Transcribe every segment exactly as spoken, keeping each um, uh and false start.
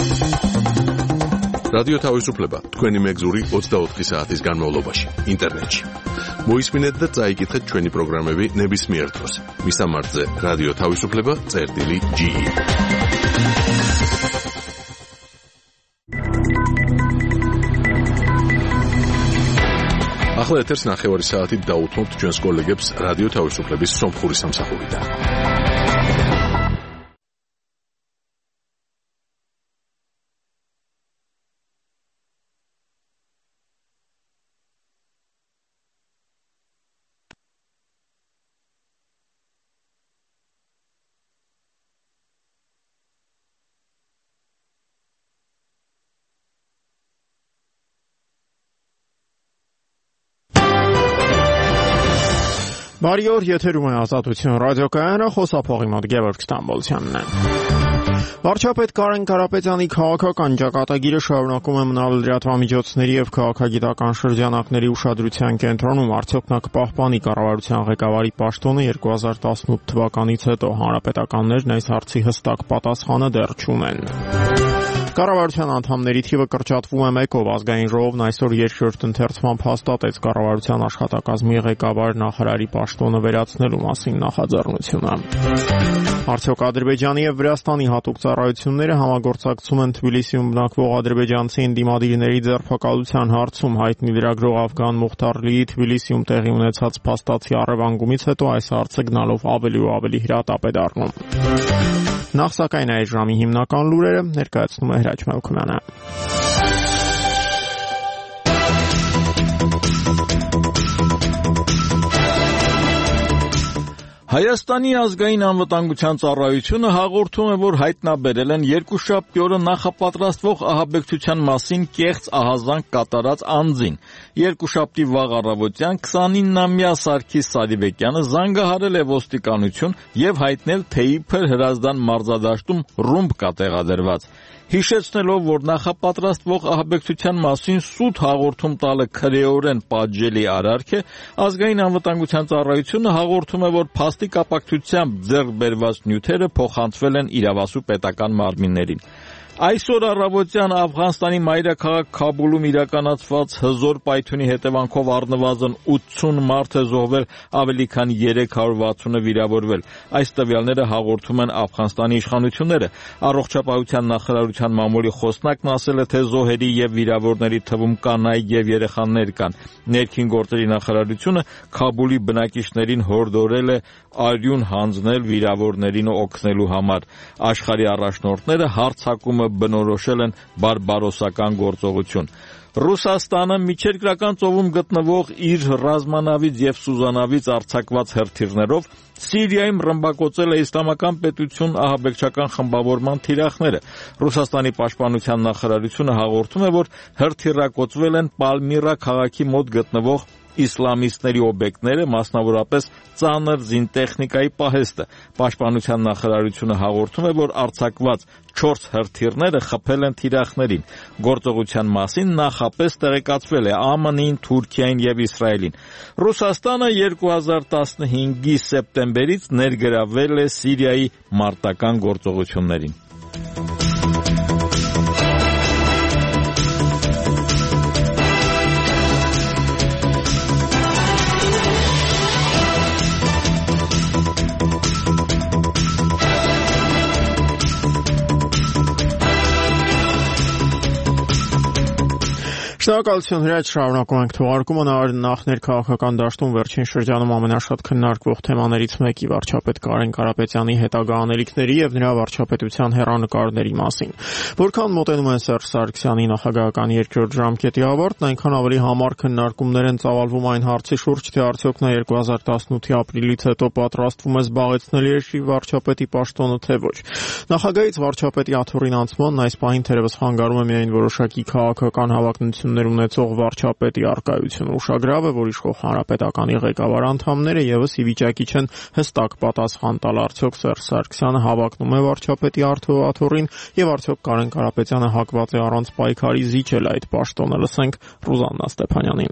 რადიო თავისუფლება თქვენი მეგზური ოცდაოთხი საათის განმავლობაში ინტერნეტში. მოისმინეთ და წაიკითხეთ ჩვენი პროგრამები ნებისმიერ დროს. მისამართზე რადიო თავისუფლება წერტილი ჯი ი. ახლა ეთერს ნახევარი საათით დაუთმობთ ჩვენს კოლეგებს რადიო თავისუფლების სომხური სამსახურიდან. Բարի օր, եթերում է Ազատություն ռադիոկայանը, խոսափողի մոտ Գևորգ Ստամբոլցյանն է։ Վարչապետ Կարեն Կարապետյանի քաղաքական ճակատագիրը շարունակում է մնալ լրատվամիջոցների եւ քաղաքագիտական շրջանակների ուշադրության կենտրոնում, արդյոք նա կպահպանի կառավարության ղեկավարի պաշտոնը երկու հազար տասնութ թվականից հետո։ Հանրապետականներն այս հարցի հստակ պատասխանը դեռ չունեն։ Կառավարության անդամների թիվը կրճատվում է մեկով։ Ազգային ժողովն այսօր երկրորդ ընթերցմամբ հաստատեց կառավարության աշխատակազմի ղեկավար նախարարի պաշտոնը վերացնելու մասին նախաձեռնությունը։ Արդյոք Ադրբեջանի եւ Վրաստանի հատուկ ծառայությունները համագործակցում են Թբիլիսիում բնակվող ադրբեջանցի ընդդիմադիրների ձերբակալության հարցում։ Հայտնի լրագրող Աֆգան Մուխտարլիի Թբիլիսիում տեղի ունեցած փաստացի առևանգումից հետո այս հարցը գնալով ավելի ու ավելի հրատապ է դառնում։ Նախ սակայն այս ժամի հիմնական լուրերը ներկայացնում է Հրաչ Մելքումյանը։ Հայաստանի ազգային անվտանգության ծառայությունը հաղորդում է, որ հայտնաբերել են երկուշաբթի օրը նախապատրաստվող ահաբեկչության մասին կեղծ ահազանգ կատարած անձին։ Երկուշաբթի վաղ առավոտյան քսանիննամյա Սարգիս Սարիբեկյանը զանգահարել է ոստիկանություն եւ հայտնել, թե իբր Հրազդան մարզադաշտում ռումբ կա տեղադրված։ Հիշեցնելով, որ նախապատրաստվող ահաբեկչության մասին սուտ հաղորդում տալը քրեորեն պատժելի արարք է, ազգային անվտանգության ծառայությունը հաղորդում է, որ փաստի կապակցությամբ ձեռք բերված նյութերը փոխանցվել են իրավասու պետական մարմիններին։ Այսօր առավոտյան Աֆղանստանի մայրաքաղաք Քաբուլում իրականացված հզոր պայթյունի հետևանքով առնվազն ութսուն մարդ է զոհվել, ավելի քան երեք հարյուր վաթսունը վիրավորվել։ Այս տվյալները հաղորդում են Աֆղանստանի իշխանությունները։ Առողջապահության նախարարության մամուլի խոսնակն ասել է, թե զոհերի եւ վիրավորների թվում կանայք եւ երեխաներ կան։ Ներքին գործերի նախարարությունը Քաբուլի բնակիչներին հորդորել է արյուն հանձնել վիրավորներին օգնելու համար։ Աշխարհի առաջնորդները հարձակումը բնորոշել են բարբարոսական գործողություն։ Ռուսաստանը միջերկրական ծովում գտնվող իր ռազմանավից եւ սուզանավից արձակված հրթիռներով Սիրիայում ռմբակոծել է իսլամական պետություն ահաբեկչական խմբավորման թիրախները։ Ռուսաստանի պաշտպանության նախարարությունը հաղորդում է, որ հրթիռակոծվել են Պալմիրա քաղաքի մոտ գտնվող իսլամիստների օբյեկտները, մասնավորապես ծանր զինտեխնիկայի պահեստը։ Պաշտպանության նախարարությունը հաղորդում է, որ արձակված չորս հրթիռները խփել են թիրախներին։ Գործողության մասին նախապես տեղեկացվել է Ա Մ Ն-ին, Թուրքիային եւ Իսրայելին։ Ռուսաստանը երկու հազար տասնհինգի սեպտեմբերից ներգրավվել է Սիրիայի մարտական գործողություններին։ Շնորհակալություն Հրաչ, շարունակում ենք թողարկումը։ Նախ ներքաղաքական դաշտում վերջին շրջանում ամենաշատ քննարկվող թեմաներից մեկի վարչապետ Կարեն Կարապետյանի հետագա անելիքների եւ նրա վարչապետության հեռանկարների մասին։ Որքան մոտենում են Սերժ Սարգսյանի նախագահական երկրորդ ժամկետի ավարտն, այնքան ավելի համառ քննարկումներ են ծավալվում այն հարցի շուրջ, թե արդյոք նա երկու հազար տասնութի ապրիլից հետո պատրաստվում է զբաղեցնել երկրի վարչապետի պաշտոնը, թե ոչ։ Նախագահից վարչապետի աթոռին անցմանն այս պահին թերևս խանգարում է միայն որոշակի քաղաքական հավակնություն ունեցող վարչապետի առկայությունը։ Ուշագրավ է, որ իշխող հանրապետականի ղեկավար անդամները եւս ի վիճակի չեն հստակ պատասխան տալ, արդյոք Սերժ Սարգսյանը հավակնում է վարչապետի աթոռին եւ արդյոք Կարեն Կարապետյանը հակված է առանց պայքարի զիջել այդ պաշտոնը։ Լսենք Ռուզաննա Ստեփանյանին։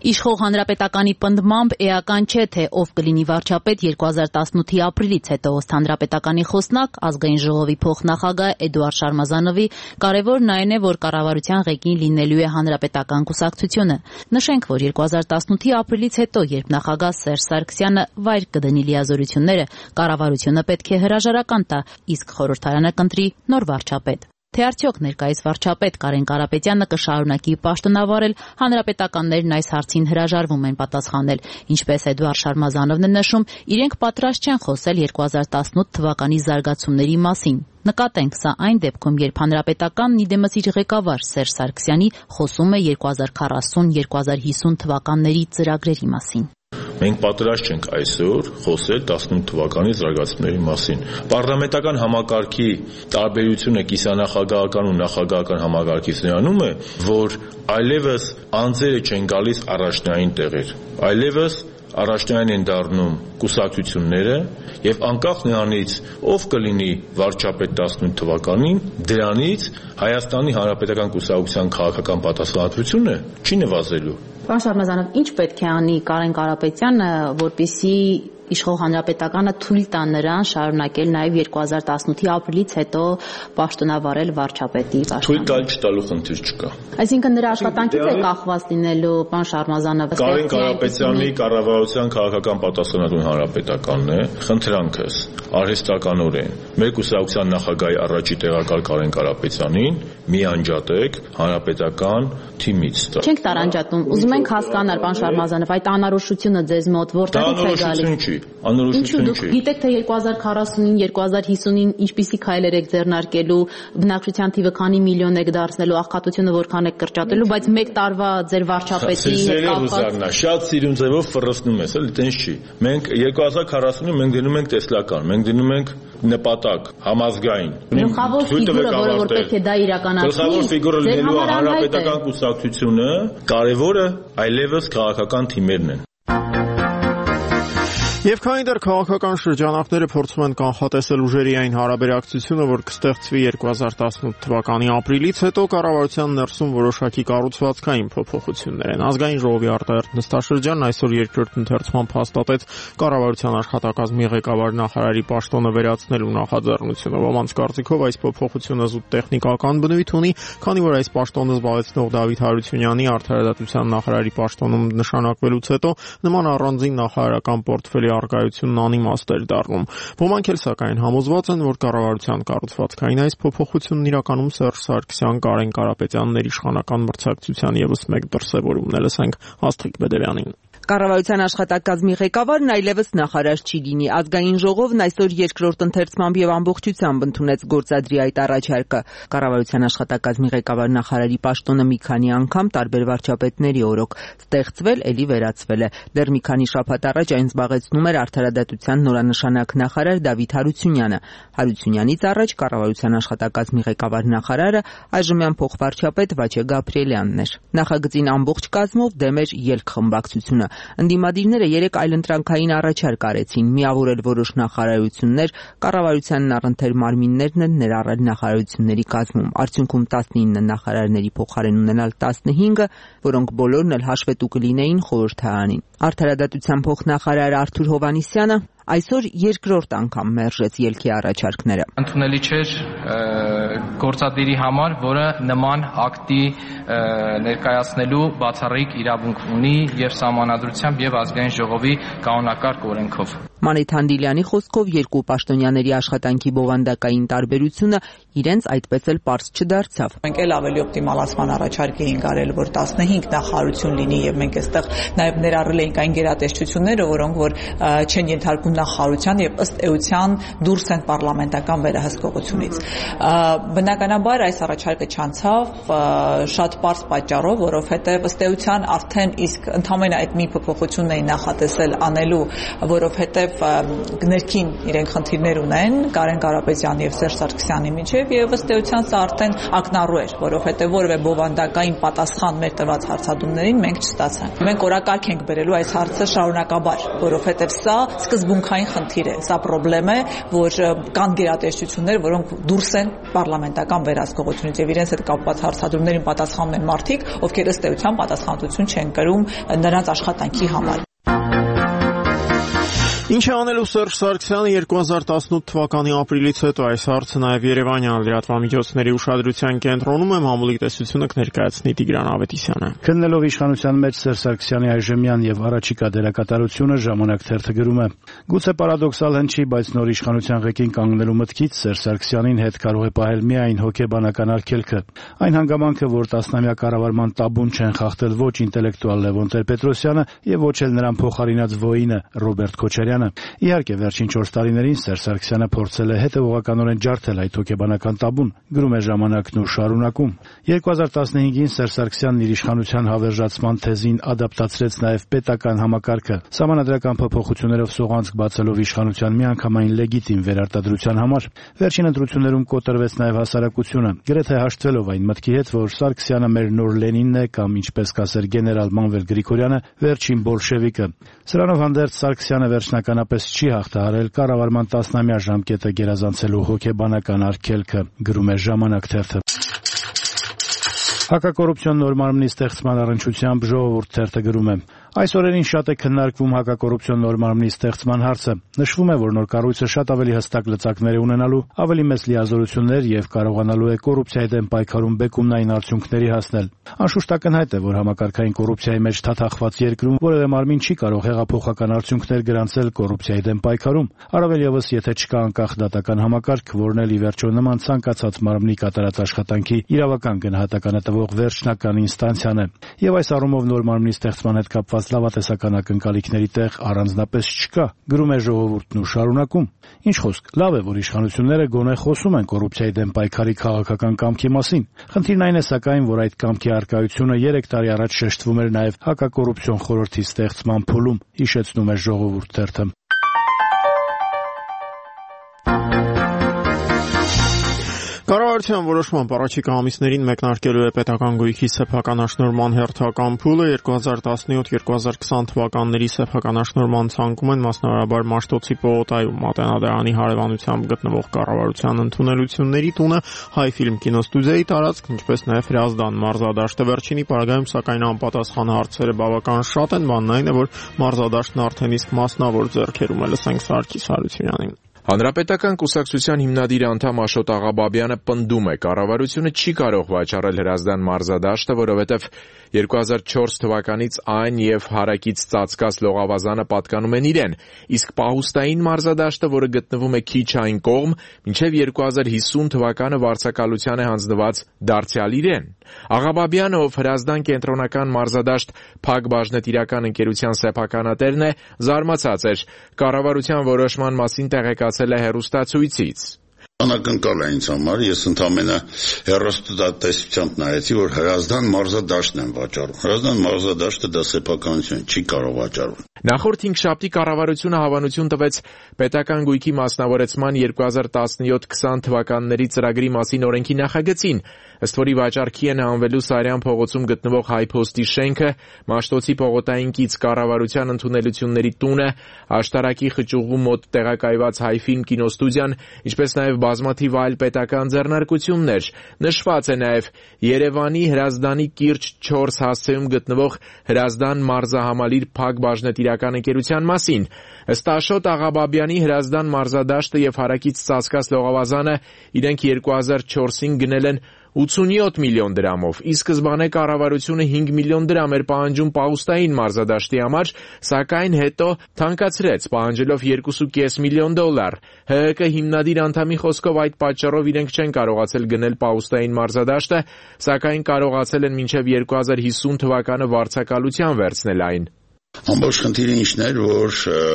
Իշխող հանրապետականի պնդմամբ էական չէ, թե ով կլինի վարչապետ երկու հազար տասնութի ապրիլից հետո ըստ հանրապետականի խոսնակ ազգային ժողովի փոխնախագահ Էդուարդ Շարմազանովի կարևորն այն է, որ կառավարության ղեկին լինելու է հանրապետական կուսակցությունը։ Նշենք, որ երկու հազար տասնութի ապրիլից հետո, երբ նախագահ Սերժ Սարգսյանը վայր կդնի լիազորությունները, կառավարությունը պետք է հրաժարական տա, իսկ խորհրդարանը կընտրի նոր վարչապետ։ Թե արդյոք ներկայիս վարչապետ Կարեն Կարապետյանը կշարունակի պաշտոնավարել, հանրապետականներն այս հարցին հրաժարվում են պատասխանել, ինչպես Էդուարդ Շարմազանովն է նշում, իրենք պատրաստ չեն խոսել երկու հազար տասնութ թվականի զարգացումների մասին։ Նկատենք, սա այն դեպքում, երբ հանրապետականն իդեմս իր ղեկավար Սերժ Սարգսյանի խոսում է երկու հազար քառասուն երկու հազար հիսուն թվականների ծրագրերի մասին։ Մենք պատրաստ չենք այսօր խոսել տասնութ թվականի զարգացումների մասին։ Պարլամենտական համակարգի տարբերությունը կիսանախագահական ու նախագահական համակարգից նրանում է, որ այլևս անձերը չեն գալիս առաջնային տեղեր, այլևս առաջնային են դառնում կուսակցությունները եւ անկախ նրանից ով կլինի վարչապետ տասնութ թվականին, դրանից Հայաստանի Հանրապետական կուսակցության քաղաքական պատասխանատվությունը չի նվազելու։ Պարոն Շարմազանով, ինչ պետք է անի Կարեն Կարապետյանը, որպեսզի իշխող հանրապետականը թույլ տա նրան շարունակել նաև երկու հազար տասնութի ապրիլից հետո պաշտոնավարել վարչապետի պաշտոն։ Թույլ տալ չտալու խնդիր չկա։ Այսինքն նրա աշխատանքից է կախված լինելու պարոն Շարմազանով։ Կարեն Կարապետյանի կառավարության քաղաքական պատասխանատուն հանրապետականն է, խնդրանքս արհեստականորեն մեր կուսակցության նախագահի առաջի տեղակալ Կարեն Կարապետյանին մի անջատեք հանրապետական թիմից։ Չենք տարանջատում, ուզում ենք հասկանալ պարոն Շարմազանով, այդ անորոշությունը ձեզ մոտ որտեղից է գալիս։ Անորոշություն չի։ Գիտեք, թե երկու հազար քառասունին, երկու հազար հիսունին ինչպիսի քայլեր եք ձեռնարկելու, բնակչության թիվը քանի միլիոն եք դարձնելու, աղքատությունը որքան եք կրճատելու, բայց մեկ տարվա ձեր վարչապետի հետ կապված։ Շատ սիրուն ձևով ֆռսնում ես, էլի տենց չի։ Մենք երկու հազար քառասունին մենք դնում ենք տեսլական, մենք դնում ենք նպատակ, համազգային։ Գլխավոր ֆիգուրը, որը որ պետք է դա իրականացնի, գլխավոր ֆիգուրը լինելու հանրապետական կուսակցությունը, կարևորը այլևս քաղաքական թիմերն են։ Եվ քանի դեռ քաղաքական շրջանակները փորձում են կանխատեսել ուժերի այն հարաբերակցությունը, որ կստեղծվի երկու հազար տասնութ թվականի ապրիլից հետո, կառավարության ներսում որոշակի կառուցվածքային փոփոխություններ են։ Ազգային ժողովի արտահերթ նստաշրջանն այսօր երկրորդ ընթերցմամբ հաստատեց կառավարության աշխատակազմի ղեկավար նախարարի պաշտոնը վերացնելու նախաձեռնությունը։ Ոմանց կարծիքով այս փոփոխությունը զուտ տեխնիկական բնույթ ունի, քանի որ այս պաշտոնը զբաղեցնող Դավիթ Հարությունյանի արդարադատության նախարարի պաշտոնում նշանակվելուց հետո նման առանձին նախարարական պորտֆելի արկայությունն անիմաստ էր դառնում։ Ոմանք էլ սակայն համոզված են, որ կառավարության կառուցվածքային այս փոփոխությունն իրականում Սերժ Սարգսյան, Կարեն Կարապետյանների իշխանական մրցակցության եւս մեկ դրսեւորումն է։ Լսենք Աստղիկ Բեդևյանին։ Կառավարության աշխատակազմի ղեկավարն այլևս նախարար չի լինի։ Ազգային ժողովն այսօր երկրորդ ընթերցմամբ եւ ամբողջությամբ ընդունեց գործադրի այդ առաջարկը։ Կառավարության աշխատակազմի ղեկավար նախարարի պաշտոնը մի քանի անգամ տարբեր վարչապետների օրոք ստեղծվել, ելի վերացվել է։ Դեռ մի քանի շաբաթ առաջ այն զբաղեցնում էր արդարադատության նորանշանակ նախարար Դավիթ Հարությունյանը։ Հարությունյանից առաջ կառավարության աշխատակազմի ղեկավար նախարարը այժմյան փոխվարչապետ Վաչե Գաբրիելյանն էր։ Նախագծին ամբողջ կազմով դեմ էր ելքխմբակցությունը։ Ընդդիմադիրները երեք այլընտրանքային առաջարկ արեցին՝ միավորել որոշ նախարարություններ, կառավարությանն առընթեր մարմիններն են ներառել նախարարությունների կազմում։ Արդյունքում տասնինը նախարարների փոխարեն ունենալ տասնհինգը, որոնք բոլորն էլ հաշվետու կլինեին խորհրդարանին։ Արդարադատության փոխնախարար Արթուր Հովհաննիսյանը այսօր երկրորդ անգամ մերժեց ելքի առաջարկները։ Ընդունելի չէր գործադիրի համար, որը նման ակտի ներկայացնելու բացառիկ իրավունք ունի եւ սահմանադրությամբ եւ ազգային ժողովի կանոնակարգ օրենքով։ Մանեթ Հանդիլյանի խոսքով երկու պաշտոնյաների աշխատանքի բովանդակային տարբերությունը իրենց այդպես էլ պարզ չդարձավ։ Մենք էլ ավելի օպտիմալացման առաջարկ էինք արել, որ տասնհինգ նախարարություն լինի եւ մենք այստեղ նաեւ ներառել էինք այն գերատեսչությունները, որոնք որ չեն ենթարկում նախարարության եւ ըստ էության դուրս են պարլամենտական վերահսկողությունից։ Բնականաբար այս առաջարկը չանցավ շատ պարզ պատճառով, որովհետեւ ըստ էության արդեն իսկ ընդհանրապես այդ մի փոփոխությունն էին նախատեսել անելու, որովհետեւ որովհետև ներքին իրենք խնդիրներ ունեն Կարեն Կարապետյանի եւ Սերժ Սարգսյանի միջեւ եւ ըստ էության սա արդեն ակնառու էր, որովհետև որևէ բովանդակային պատասխան մեր տված հարցադրումներին մենք չստացանք։ Մենք օրակարգ ենք բերելու այս հարցը շարունակաբար, որովհետև սա սկզբունքային խնդիր է, սա խնդրեմ է, որ կան գերատեսչություններ, որոնք դուրս են պարլամենտական վերահսկողությունից եւ իրենց հետ կապված հարցադրումներին պատասխանում են մարդիկ, ովքեր ըստ էության պատասխանատվություն չեն կրում նրանց աշխատանքի համար։ Ինչ է անելու Սերժ Սարգսյանը երկու հազար տասնութ թվականի ապրիլից հետո այս հարցը նաև Երևանյան լրատվամիջոցների ուշադրության կենտրոնում է, մամուլի տեսությունը կներկայացնի Տիգրան Ավետիսյանը։ Քննելով իշխանության մեջ Սերժ Սարգսյանի այժմյան եւ առաջիկա դերակատարությունը ժամանակ թերթը գրում է. Գուցե պարադոքսալ հնչի, բայց նոր իշխանության ղեկին կանգնելու մտքից Սերժ Սարգսյանին հետ կարող է պահել միայն հոգեբանական արգելքը։ Այն հանգամանքը, որ տասնամյա կառավարման տաբուն չեն խախտել ոչ ինտելեկտուալ Լևոն Տեր-Պետրոսյանը եւ ոչ էլ նրան փոխարինած ոինը Ռոբերտ Քոչարյանը։ Իհարկե, վերջին չորս տարիներին Սերժ Սարգսյանը փորձել է հետևողականորեն ջարդել այդ հոգեբանական տաբուն, գրում է ժամանակն ու շարունակում։ երկու հազար տասնհինգին Սերժ Սարգսյանն իր իշխանության հավերժացման թեզին ադապտացրեց նաև պետական համակարգը, սահմանադրական փոփոխություններով սողանցք բացելով իշխանության միանգամայն լեգիտիմ վերարտադրության համար։ Վերջին ընտրություններում կոտրվեց նաև հասարակությունը, գրեթե հաշտվելով այն մտքի հետ, որ Սարգսյանը մեր նոր Լենինն է կամ ինչպես կասեր գեներալ Մանվել Գրիգորյանը, վերջին բոլշևիկը։ Սրանով հանդերձ Սարգսյանը վերջնականապես չի հաղթահարել կառավարման տասնամյա ժամկետը գերազանցելու հոգեբանական արգելքը, գրում է ժամանակ թերթը։ Հակակոռուպցիոն նոր մարմնի ստեղծման առնչությամբ Ժողովուրդ թերթը գրում է. Այս օրերին շատ է քննարկվում հակակոռուպցիոն նոր մարմնի ստեղծման հարցը։ Նշվում է, որ նոր կառույցը շատ ավելի հստակ լծակներ է ունենալու, ավելի մեծ լիազորություններ եւ կարողանալու է կոռուպցիայի դեմ պայքարում բեկումնային արդյունքների հասնել։ Անշուշտ ակնհայտ է, որ համակարգային կոռուպցիայի մեջ թաթախված երկրում որևէ մարմին չի կարող հեղափոխական արդյունքներ գրանցել կոռուպցիայի դեմ պայքարում, առավել եւս եթե չկա անկախ դատական համակարգ, որն էլ ի վերջո նման ցանկացած մարմնի կատարած աշխատանքի իրավական գնահատականը տվող վերջնական ինստանցիան է։ Եվ այս առումով նոր մարմնի ստեղծման հետ կապված լավատեսական ակնկալիքների տեղ առանձնապես չկա, գրում է Ժողովուրդն ու շարունակում։ Ինչ խոսք, լավ է, որ իշխանությունները գոնե խոսում են կոռուպցիայի դեմ պայքարի քաղաքական կամքի մասին։ Խնդիրն այն է սակայն, որ այդ կամքի առկայությունը երեք տարի առաջ շեշտվում էր նաև հակակոռուպցիոն խորհրդի ստեղծման փուլում, հիշեցնում է Ժողովուրդ թերթը։ Կառավարության որոշմամբ առաջիկա ամիսներին մեկնարկելու է պետական գույքի սեփականաշնորհման հերթական փուլը երկու հազար տասնյոթ երկու հազար քսան թվականների սեփականաշնորհման ցանկում են մասնավորաբար Մաշտոցի պողոտայում Մատենադարանի հարևանությամբ գտնվող կառավարության ընդունելությունների տունը, Հայ ֆիլմ կինոստուդիայի տարածքն, ինչպես նաև Հրազդան մարզադաշտը։ Վերջինի պարագայում սակայն անպատասխան հարցերը բավական շատ են, բանն այն է, որ մարզադաշտն արդեն իսկ մասնավոր ձեռքերում է, լսենք Սարգիս Հարությունյանին։ Հանրապետական կուսակցության հիմնադիր անդամ Աշոտ Աղաբաբյանը պնդում է, կառավարությունը չի կարող վաճառել Հրազդան մարզադաշտը, որովհետև երկու հազար չորս թվականից այն եւ հարակից ծածկած լողավազանը պատկանում են իրեն, իսկ պահուստային մարզադաշտը, որը գտնվում է քիչ այն կողմ, մինչեւ երկու հազար հիսուն թվականը վարձակալության է հանձնված դարձյալ իրեն։ Աղաբաբյանը, ով Հրազդան կենտրոնական մարզադաշտ Փակ բաժնետիրական ընկերության սեփականատերն է, զարմացած էր կառավարության որոշման մասին տեղեկացել է հեռուստացույցից։ Անակնկալ է ինձ համար, ես ընդամենը հեռուստատեսությամբ նայեցի, որ Հրազդան մարզադաշտն են վաճառում։ Հրազդան մարզադաշտը դա սեփականություն չի կարող վաճառել։ Նախորդ հինգշաբթի կառավարությունը հավանություն տվեց պետական գույքի մասնավորեցման երկու հազար տասնյոթ քսան թվականների ծրագրի մասին օրենքի նախագծին, ըստ որի վաճառքի են հանվելու Սարյան փողոցում գտնվող Հայ փոստի շենքը, Մաշտոցի պողոտային կից կառավարության ընդունելությունների տունը, Աշտարակի խճուղու մոտ տեղակայված Հայ ֆիլմ կինոստուդիան, ինչպես նաև բազմաթիվ այլ պետական ձեռնարկություններ։ Նշված է նաև Երևանի Հրազդանի կիրճ չորս հասցեում գտնվող Հրազդան մարզահամալիր Փակ բաժնետիրական ընկերության մասին։ Ըստ Աշոտ Աղաբաբյանի Հրազդան մարզադաշտը եւ հարակից ծածկած լողավազանը իրենք երկու հազար չորսին գնել են ութսունյոթ միլիոն դրամով, ի սկզբանե կառավարությունը հինգ միլիոն դրամ էր պահանջում պահուստային մարզադաշտի համար, սակայն հետո թանկացրեց, պահանջելով երկու կես միլիոն դոլար։ ՀՀԿ հիմնադիր անդամի խոսքով այդ պատճառով իրենք չեն կարողացել գնել պահուստային մարզադաշտը, սակայն կարողացել են մինչև երկու հազար հիսուն թվականը վարձակալության վերցնել այն։ Ամբողջ խնդիրը ինչն էր, որ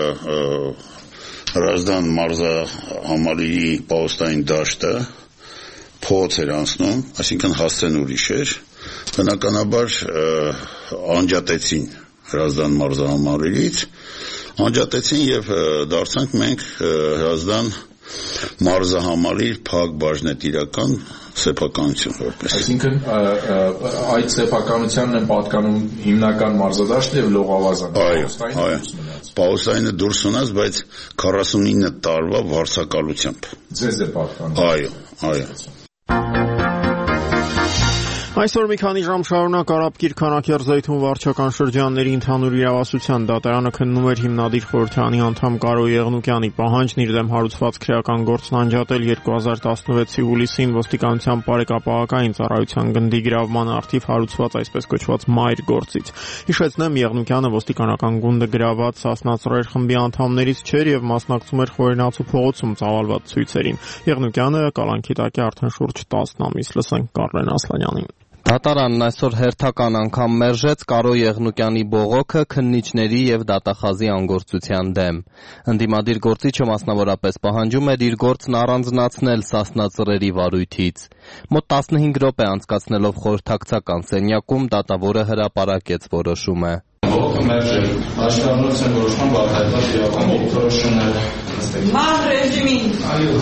Հրազդան մարզահամալիրի պահուստային դաշտը փոց էր անցնում, այսինքն հասցեն ուրիշ էր, բնականաբար անջատեցին Հրազդան մարզահամալիրից, Անջատեցին եւ դարձանք մենք Հրազդան մարզահամալի փակ բաժնետիրական սեփականություն որպես։ Այսինքն այդ սեփականությանն են պատկանում հիմնական մարզադաշտը եւ լողավազանը։ Այո, այո։ Պաուսայինը դուրս ունած, բայց քառասունինը տարվա վարձակալությամբ։ Ձեզ է պատկանում։ Այո, այո։ Այսօր մի քանի ժամ շարունակ Արաբկիր Քանաքեռ-Զեյթուն վարչական շրջանների ընդհանուր իրավասության դատարանը քննում էր հիմնադիր խորհրդարանի անդամ Կարո Եղնուկյանի պահանջն իր դեմ հարուցված քրեական գործն անջատել երկու հազար տասնվեցի հուլիսին ոստիկանության բարեկապահական ծառայության գնդի գրավման արդիվ հարուցված այսպես կոչված մայր գործից։ Հիշեցնեմ, Եղնուկյանը ոստիկանական գունդը գրաված Սասնա Ծռեր խմբի անդամներից չէր եւ մասնակցում էր Խորենացու փողոցում ծավալված ցույցերին։ Եղնուկյանը կալանքի տակ է արդեն շուրջ տասն ամիս։ Լսենք Կարլեն Ասլանյանին։ Դատարանն այսօր հերթական անգամ մերժեց Կարո Եղնուկյանի բողոքը քննիչների եւ դատախազի անգործության դեմ։ Ընդդիմադիր գործիչը մասնավորապես պահանջում էր իր գործն առանձնացնել Սասնա Ծռերի վարույթից։ Մոտ տասնհինգ րոպե անցկացնելով խորհրդակցական սենյակում դատավորը հրապարակեց որոշումը։ Բողոքը մերժել։ Աշտարակության որոշման բացահայտված իրավունքի որոշումները։ Ման ռեժիմին։ Այո։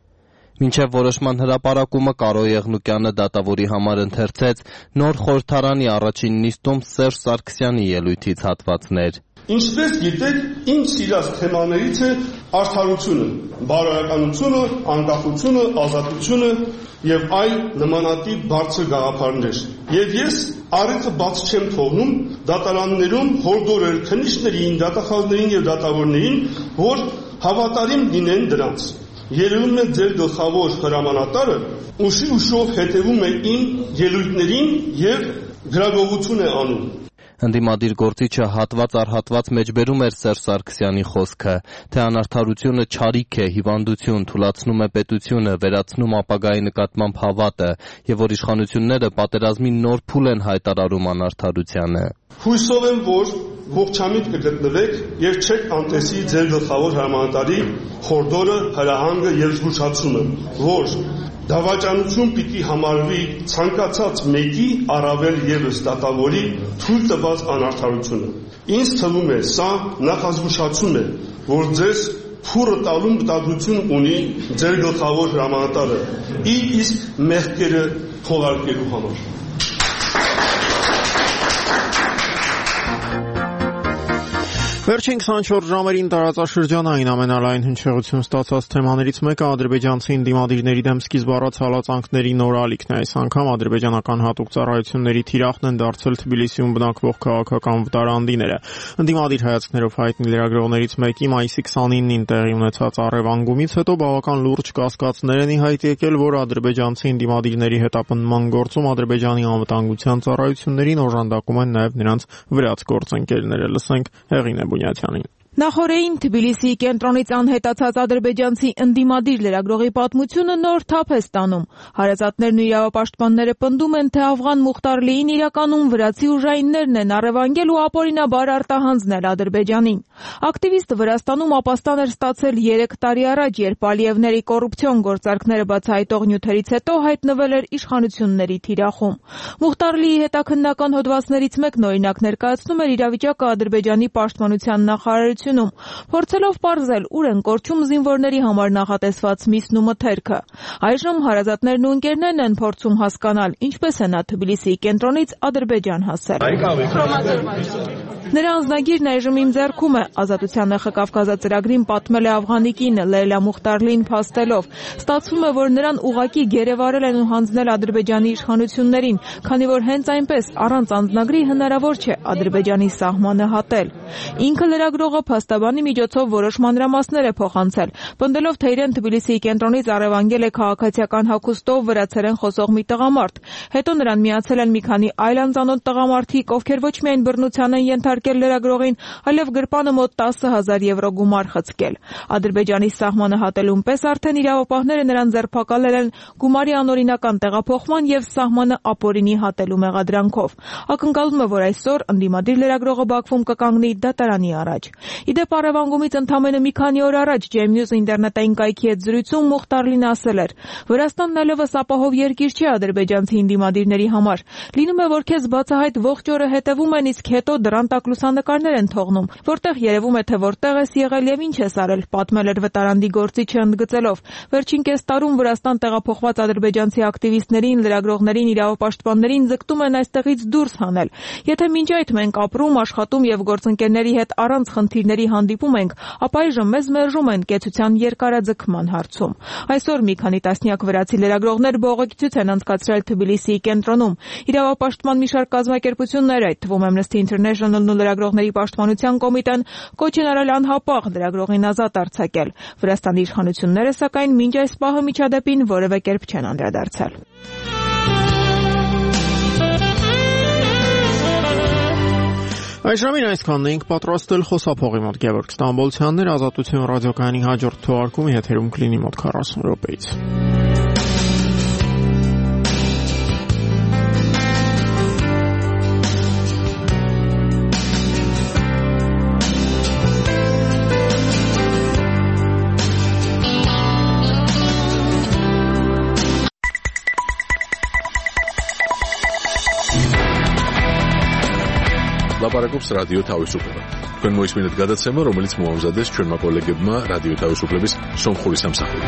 Մինչև որոշման հրապարակումը Կարո Եղնուկյանը դատավորի համար ընթերցեց նոր խորհրդարանի առաջին նիստում Սերժ Սարգսյանի ելույթից հատվածներ։ Ինչպես գիտեք, իմ սիրած թեմաներից է արդարությունը, բարոյականությունը, անկախությունը, ազատությունը եւ այլ նմանատիպ բարձր գաղափարներ։ Եվ ես առիթը բաց չեմ թողնում դատարաններում հորդորել քննիչներին, դատախազներին եւ դատավորներին, որ հավատարիմ լինեն դրանց։ Երևում է ձեր գլխավոր հրամանատարը ուշի ուշով հետևում է իմ ելույթներին եւ գրագողություն է անում։ Ընդդիմադիր գործիչը հատված առ հատված մեջբերում էր Սերժ Սարգսյանի խոսքը, թե անարդարությունը չարիք է, հիվանդություն, թուլացնում է պետությունը, վերացնում ապագայի նկատմամբ հավատը եւ որ իշխանությունները պատերազմի նոր փուլ են հայտարարում անարդարությանը։ Հույսով եմ, որ ողջամիտ կգտնվեք եւ չեք անտեսի ձեր գլխավոր հրամանատարի խորդորը, հրահանգը եւ զգուշացումը, որ դավաճանություն պիտի համարվի ցանկացած մեկի առավել եւս դատավորի թույլ տված անարդարությունը։ Ինձ թվում է, սա նախազգուշացում է, որ ձեզ փուրը տալու մտադրություն ունի ձեր գլխավոր հրամանատարը, իսկ մեղքերը թողարկելու համար։ Վերջին քսանչորս ժամերին տարածաշրջանային ամենալայն հնչեղություն ստացած թեմաներից մեկը ադրբեջանցի ընդդիմադիրների դեմ սկիզբ առած հալածանքների նոր ալիքն է։ Այս անգամ ադրբեջանական հատուկ ծառայությունների թիրախն են դարձել Թբիլիսիում բնակվող քաղաքական վտարանդիները։ Ընդդիմադիր հայացքներով հայտնի լրագրողներից մեկի մայիսի քսանինին տեղի ունեցած առևանգումից հետո բավական լուրջ կասկածներ են ի հայտ եկել, որ ադրբեջանցի ընդդիմադիրների հետապնդման գործում Ադրբեջանի անվտանգության ծառայություններին օժանդակում են նաև նրանց վրաց գործընկերները։ Լսենք Հեղինե Բունյացյանին։ Նախորդին Թբիլիսիի կենտրոնից անհետացած ադրբեջանցի ընդդիմադիր լրագրողի պատմությունը նոր թափ է ստանում։ Հարազատներն ու իրավապաշտպանները պնդում են, թե Աֆղան Մուխտարլիին իրականում վրացի ուժայիններն են առևանգել ու ապօրինաբար արտահանձնել Ադրբեջանին։ Ակտիվիստը Վրաստանում ապաստան էր ստացել երեք տարի առաջ, երբ Ալիևների կոռուպցիոն գործարքները բացահայտող նյութերից հետո հայտնվել էր իշխանությունների թիրախում։ Մուխտարլիի հետաքննական հոդվածներից մեկն օրինակ ներկայացնում էր իրավիճակը Ադրբեջանի պաշտպանության նախարարությունում, փորձելով պարզել ուր են կորչում զինվորների համար նախատեսված միսն ու մթերքը։ Այժմ հարազատներն ու ընկերներն են փորձում հասկանալ, ինչպես է նա Թբիլիսիի կենտրոնից Ադրբեջան հասել։ Նրա անձնագիրն այժմ իմ ձեռքում է, Ազատության նախակավկազա ծրագրին պատմել է Աֆղանի կինը Լեյլա Մուխտարլին փաստելով։ Ստացվում է, որ նրան ուղակի գերեվարել են ու հանձնել Ադրբեջանի իշխանություններին, քանի որ հենց այնպես առանց անձնագրի հնարավոր չէ Ադրբեջանի սահմանը հատել։ Ինքը լրագրողը փաստաբանի միջոցով որոշ մանրամասներ է փոխանցել, պնդելով, թե իրեն Թբիլիսիի կենտրոնից առևանգել է քաղաքացիական հագուստով վրացերեն խոսող մի տղամարդ։ Հետո նրան միացել են մի քանի այլ անծանոթ տղամարդիկ, ովքեր ոչ միայն բռնության են ենթարկել լրագրողին, այլև գրպանը մոտ տասը հազար եվրո գումար խցկել։ Ադրբեջանի սահմանը հատելուն պես արդեն իրավապահները նրան ձերբակալել են գումարի անօրինական տեղափոխման եւ սահմանը ապօրինի հատելու մեղադրանքով։ Ակնկալվում է, որ այսօր ընդդիմադիր լրագրողը Բաքվում կկանգնի դատարանի առաջ։ Իդեպ առևանգումից ընդամենը մի քանի օր առաջ Ջեյմ Նյուզ ինտերնետային կայքի հետ զրույցում Մուխտարլին ասել էր. «Վրաստանն այլևս ապահով երկիր չէ ադրբեջանցի ընդդիմադիրների համար։ Լինում է, որ քեզ բացահայտ ողջ օրը հետևում են, իսկ հետո դրան տակ լուսանկարներ են թողնում, որտեղ երևում է, թե որտեղ ես եղել եւ ինչ ես արել, պատմել էր վտարանդի գործիչը ընդգծելով. Վերջին կես տարում Վրաստան տեղափոխված ադրբեջանցի ակտիվիստներին, լրագրողներին, իրավապաշտպաններին ձգտում են այստեղից դուրս հանել։ Եթե մինչ այդ մենք ապրում, աշխատում եւ գործընկերների հետ առանց խնդիրների հանդիպում ենք, ապա այժմ մեզ մերժում են կեցության երկարաձգման հարցում։ Այսօր մի քանի տասնյակ վրացի լրագրողներ բողոքություն են անցկացրել Թբիլիսիի կենտրոնում։ Իրավապաշտպան մի շարք կազմակերպություններ, այդ թվում Amnesty International-ն ու լրագրողների պաշտպանության կոմիտեն, կոչ են արել անհապաղ լրագրողին ազատ արձակել։ Վրաստանի իշխանությունները, սակայն, մինչ այս պահը միջադեպին որևէ կերպ չեն անդրադարձել։ Այժմին այսքանն էինք պատրաստել խոսափողի մոտ Գևորգ Ստամբոլցյաններ, Ազատություն ռադիոկայանի հաջորդ թողարկումը եթերում կլինի մոտ քառասուն րոպեից։ Լապարակობს ռադիո Თავისუფლება։ Თქვენ მოისმინეთ გადაცემა, რომელიც მოამზადეს ჩვენმა კოლეგებმა რადიო თავისუფლების სომხური სამსახური.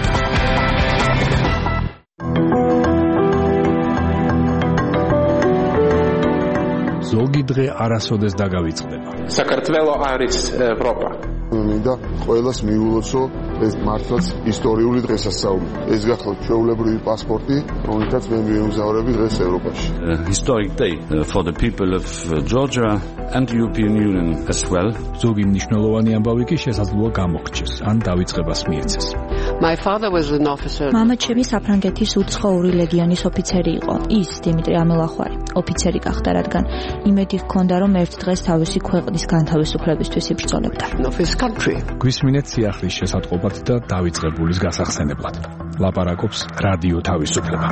ზოგი დღე არასოდეს დაგავიწყდება. საქართველო არის ევროპა. მინდა ყველას მიულოცო ეს მართლაც ისტორიული დღესასწაული. ეს გახლავთ ჩვეულებრივი პასპორტი, რომელთაც მე მიემგზავრები დღეს ევროპაში. Historic day for the people of Georgia and the European Union as well. ზოგი მნიშვნელოვანი ამბავი კი შესაძლოა გამოგრჩეს, ან დავიწყებას მიეცეს. My father was an officer. მამა ჩემი საფრანგეთის უცხოური ლეგიონის ოფიცერი იყო. ის დიმიტრი ამილახვარი, ოფიცერი გახდა, რადგან იმედი ჰქონდა, რომ ერთ დღეს თავისი ქვეყნის განთავისუფლებისთვის იბრძოლებდა. გვისმინეთ სიახლის შესატყობად და დავიწყებულის გასახსენებლად. ლაპარაკობს რადიო თავისუფლება.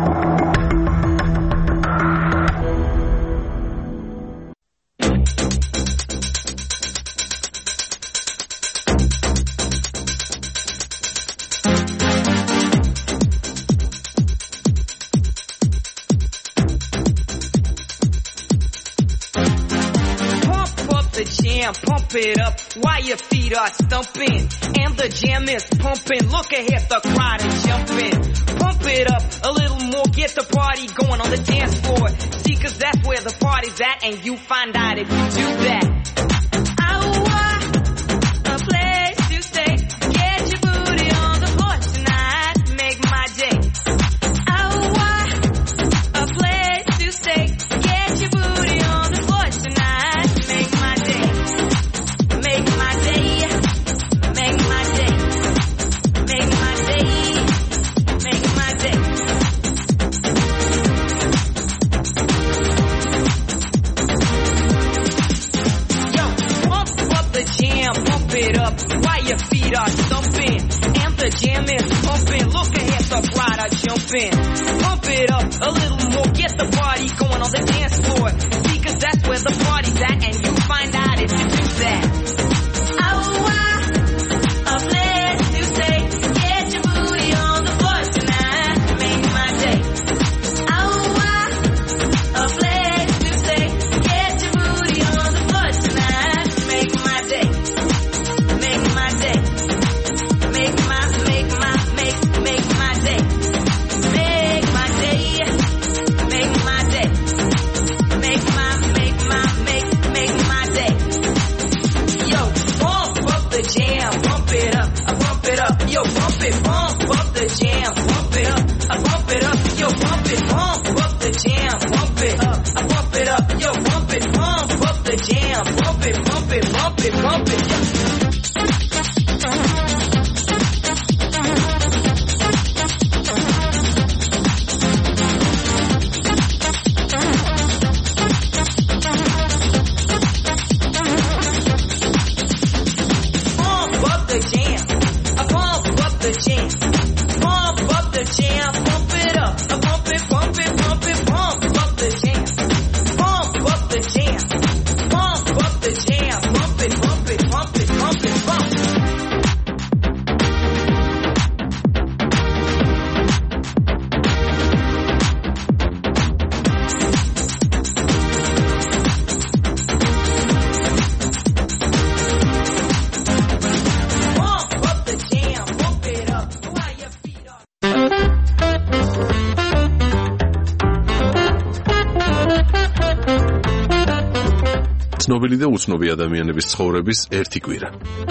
Pump it up while your feet are stumping and the jam is pumping. Look ahead, the crowd is jumping. Pump it up a little more, get the party going on the dance floor. See, cause that's where the party's at, and you find out if you do that. I want a place to stay. Get your booty on the floor tonight, make my day. I want a place to stay. Get your booty on the floor tonight, make my day. Make my day, make my day, make my day, make my day. ცნობილი და უცნობი ადამიანების ცხოვრების ერთი კვირა.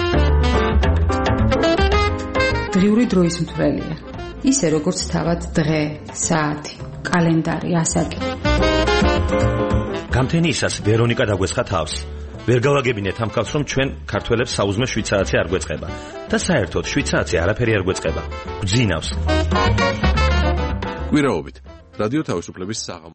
დღიური დროის მთვრელია. ისე როგორც თავად დღე, საათი, კალენდარი, ასაკი. გამთენიისას ვერონიკა დაგვესხა თავს. ვერ გავაგებინეთ ამ ხალხს, რომ ჩვენ ქართველებს საუზმე შვიცარიცი არ გვეწყება და საერთოდ შვიცარიცი არაფერი არ გვეწყება. გვძინავს. კვირაობით რადიო თავისუფლების საღამო